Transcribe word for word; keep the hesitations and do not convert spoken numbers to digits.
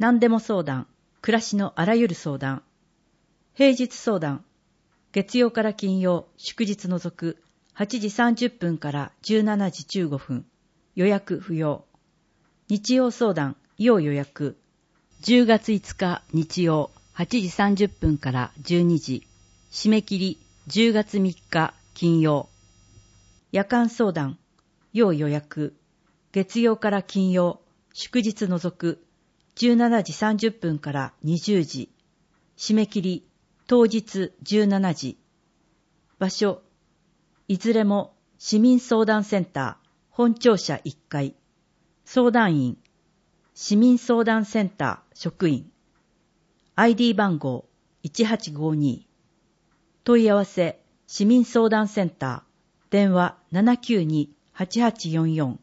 何でも相談、暮らしのあらゆる相談。平日相談、月曜から金曜、祝日除く、はちじさんじゅっぷんからじゅうしちじじゅうごふん、予約不要。日曜相談、要予約。じゅうがついつか日曜、はちじさんじゅっぷんからじゅうにじ、締め切りじゅうがつみっか金曜。夜間相談、要予約。月曜から金曜、祝日除く、じゅうしちじさんじゅっぷんからにじゅうじ、締め切り当日じゅうしちじ。場所、いずれも市民相談センター本庁舎いっかい。相談員、市民相談センター職員。アイディー 番号いちはちごに。問い合わせ、市民相談センター、電話 ななきゅうに はちはちよんよん。